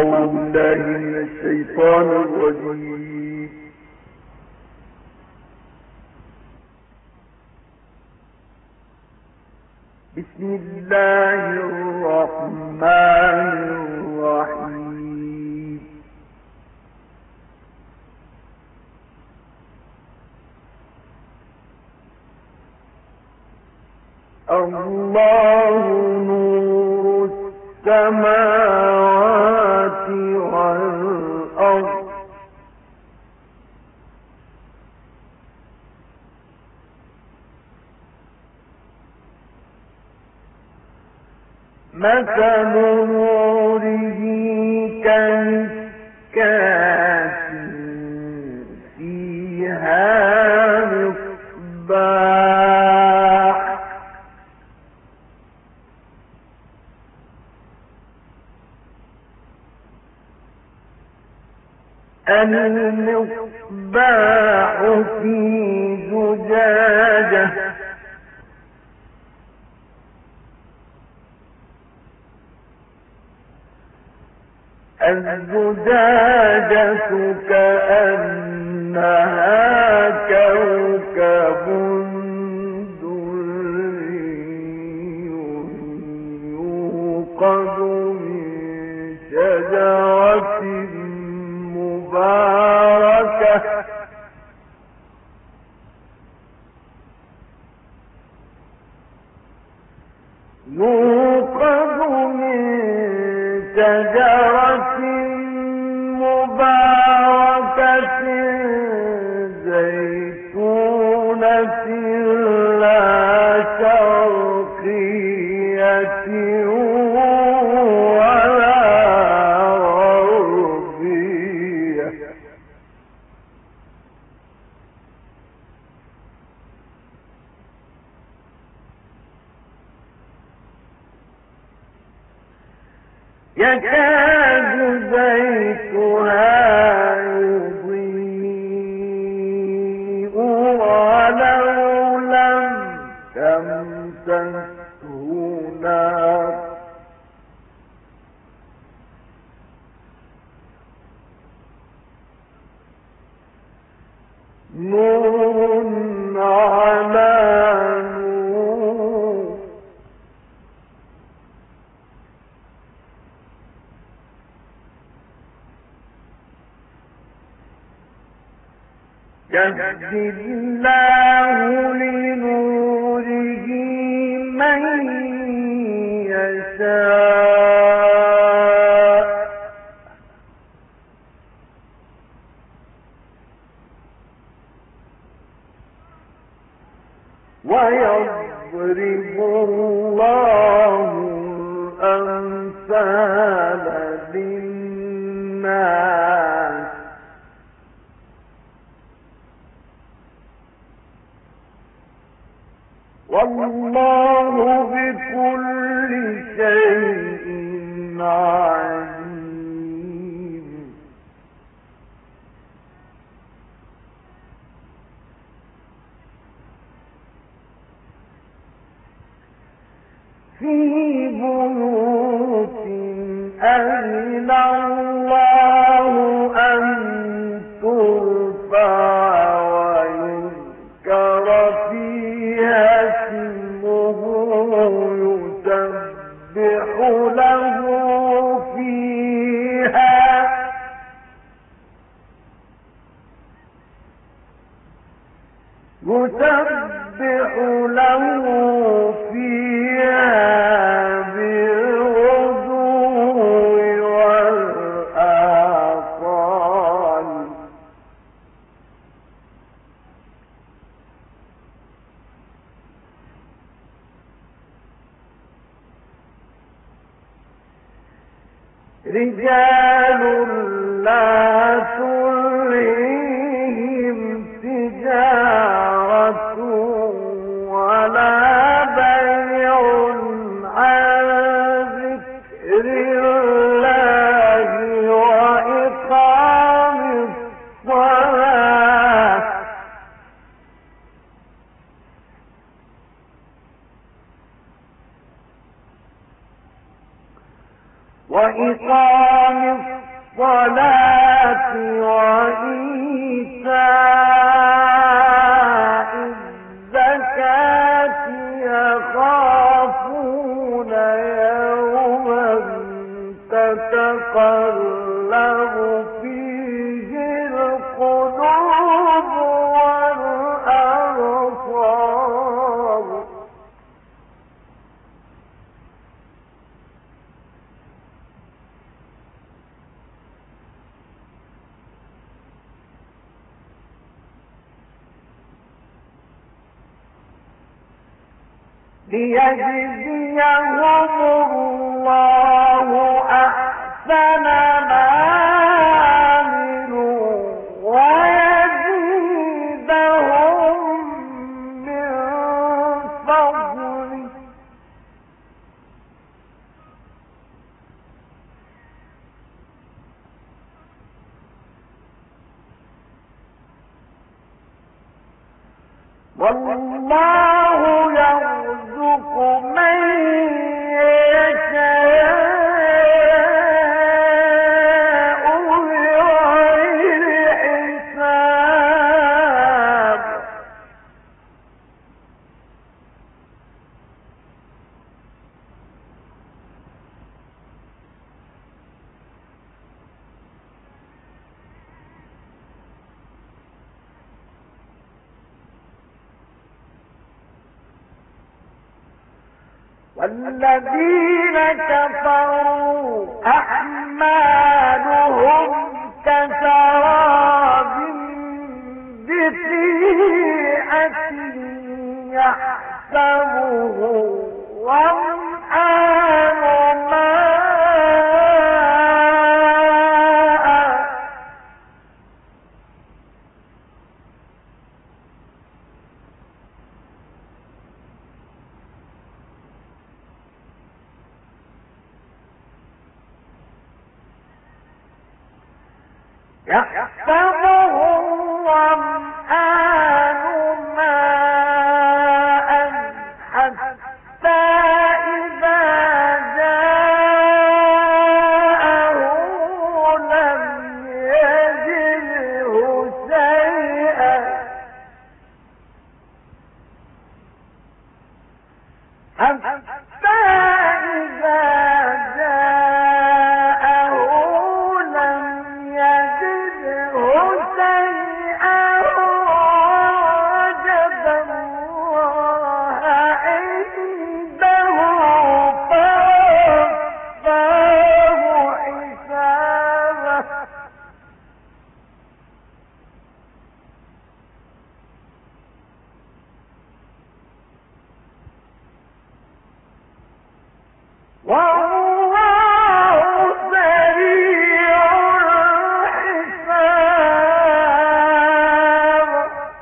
أعوذ بالله من الشيطان الرجيم. بسم الله الرحمن الرحيم. الله نور السماوات والأرض مثل نوره كمشكاة فيها مصباح المصباح في زجاجة الزجاجة كأنها كوكب دري يوقد من شجرة مباركة زيتونة لا شرقية ولا غربية يكاد زيتها يضيء ولو لم تمسسه نار نور على نور يهدي الله لنوره من يشاء ويضرب الله الأمثال للناس والله بكل شيء عليم. في بيوت أذن الله أن ترفع ويذكر فيها اسمه يسبح له فيها بالغدو والآصال رجال لا تلهيهم تجارة ولا بيع عن ذكر الله وإقام الصلاة وإقام الصلاة وإيتاء الزكاة يخافون يوما تتقلب فيه القلوب والأبصار. ليجزيهم الله أحسن ما عملوا ويزيدهم من فضله والله يرزق من يشاء بغير حساب. والذين كفروا أعمالهم كسراب بقيعة يحسبه ظمآن ماء يحسبه الظمآن ماء حتى إذا جاءه لم يجده شيئا حتى إذا جاءه لم يجده شيئا وجد الله عنده فوفاه حسابه والله سريع الحساب.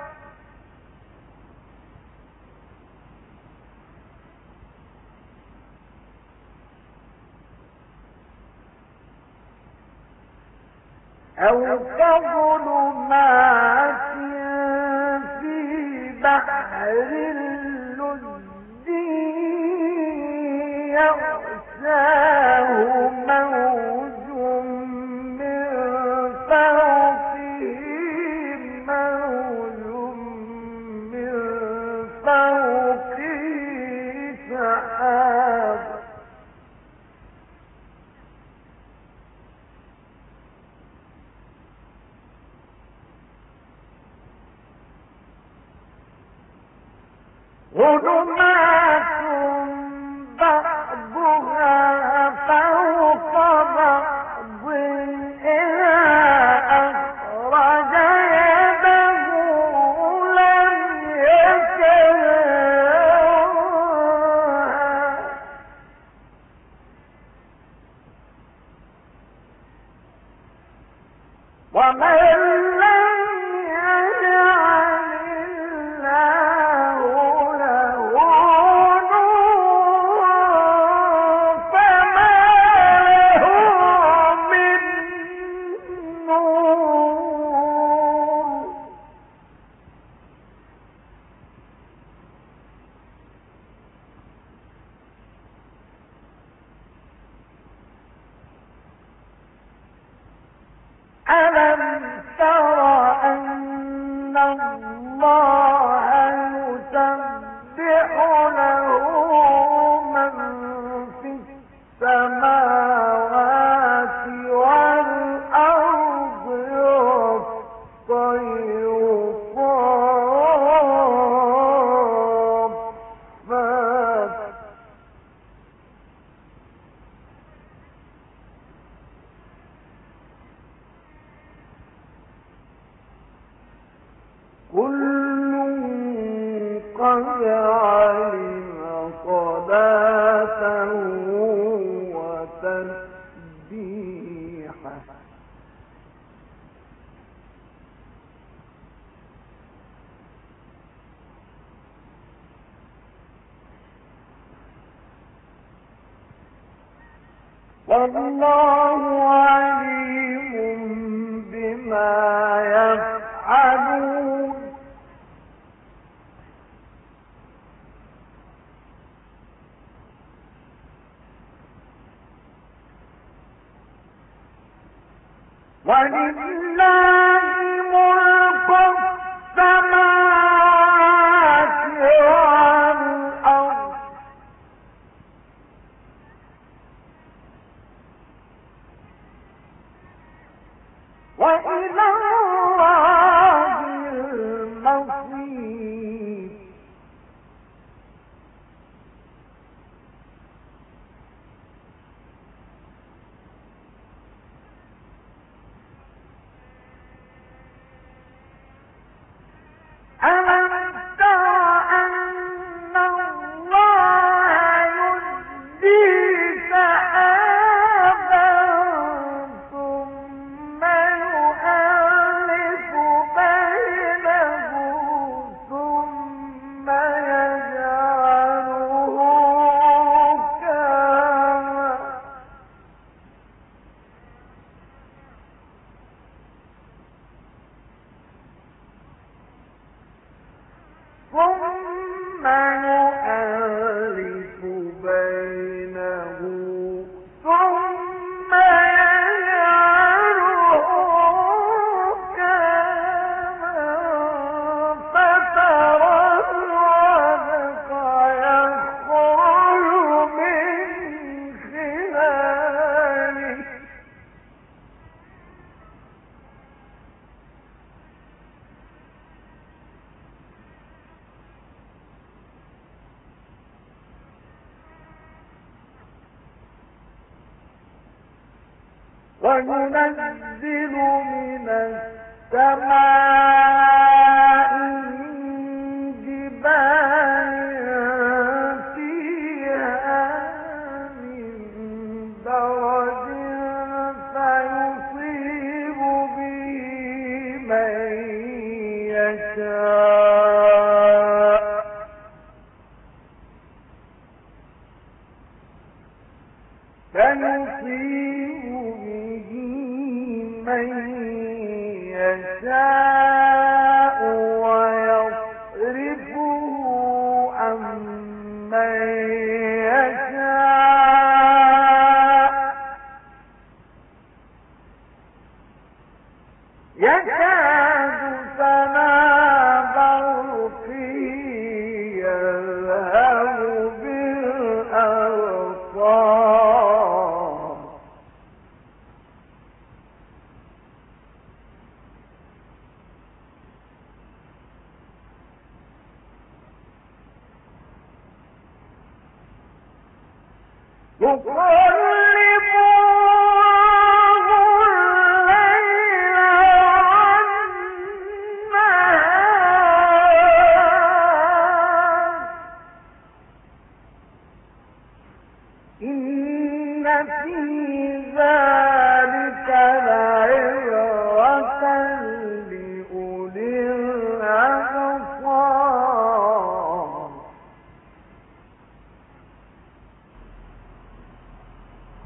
أو كظلمات في بحر اللجي يغشاه موج من فوقه موج من فوقه سحاب ظلمات بعضها فوق بعض إذا أخرج يده لم يكدها ومن لم يجعل الله له نورا فما له من نور. ألم تر أن الله يسبح له من في السماوات والأرض والطير صافات كل قد علم صلاته وتسبيحه والله عليم بما يفعلون ولله ملك السماوات والأرض وإلى الله المصير ألم تر أن الله يزجي سحابا ثم يؤلف بينه ثم يجعله ركاما ثم يؤلف بينه ثم يجعله ركاما فترى الودق يخرج من خلاله وينزل من السماء من جبال فيها من برد فيصيب به من يشاء ويصرفه عن من يشاء يكاد سنا برقه يذهب بالأبصار يقلب إن في ذلك لعبرة لأولي الأبصار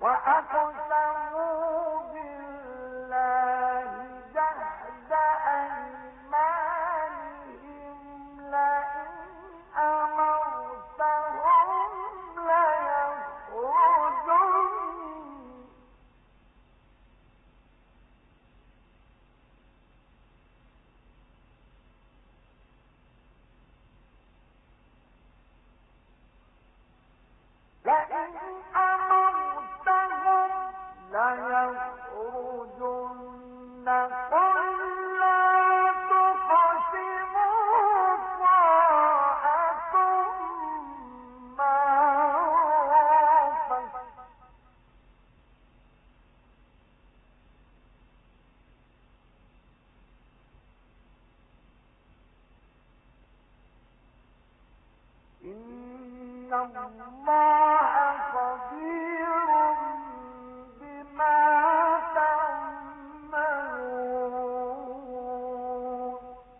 وأقسموا بالله جهد أيمانهم لئن أمرتهم ليخرجن قل لا تقسموا طاعة معروفة إن الله خبير بما تعملون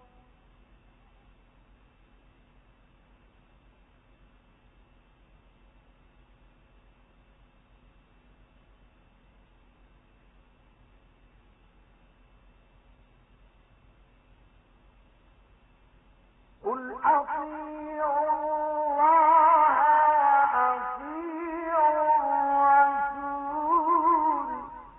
قل أطيعوا الله وأطيعوا الرسول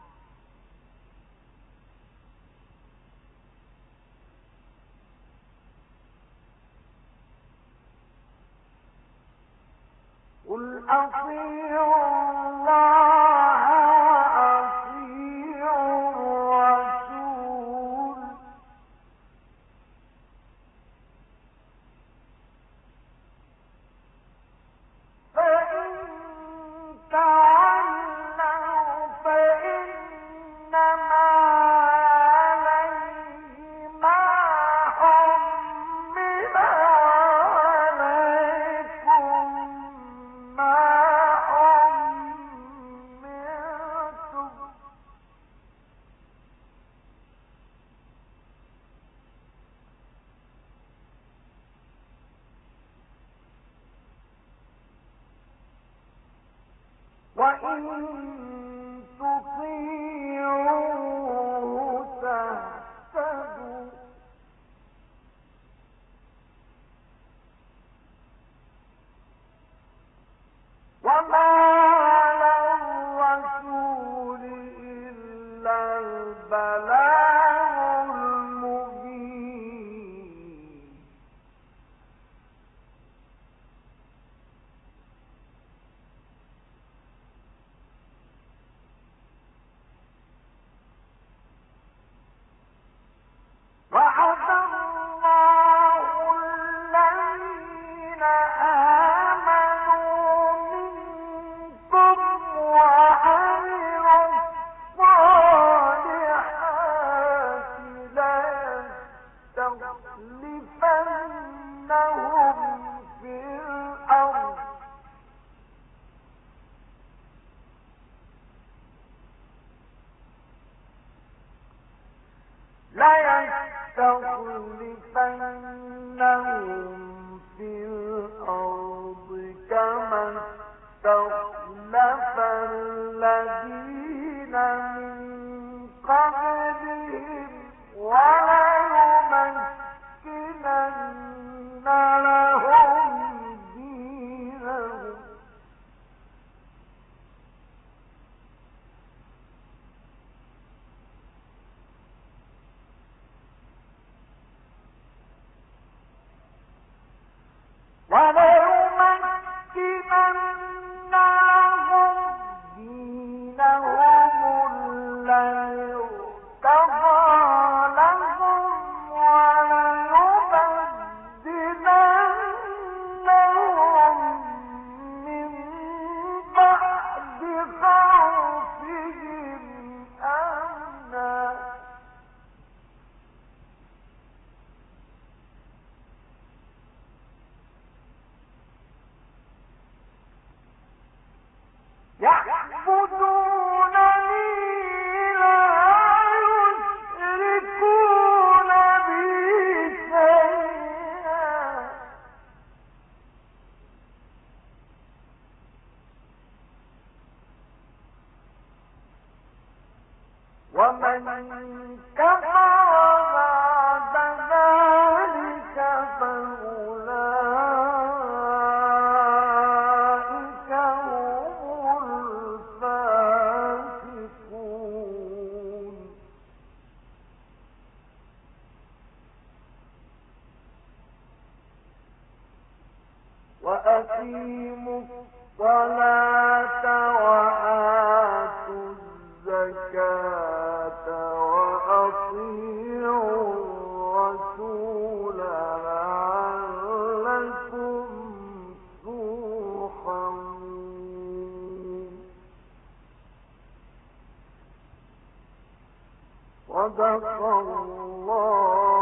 قل أطيعوا الله وأطيعوا الرسول فإن تولوا فإنما عليه ما حمل وعليكم ما حملتم وإن تطيعوه تهتدوا وما على الرسول إلا البلاغ المبين ومن كفر بعد ذلك فأولئك هم الفاسقون. وأقيموا الصلاة وآتوا الزكاة وأطيعوا الرسول لعلكم ترحمون. صدق الله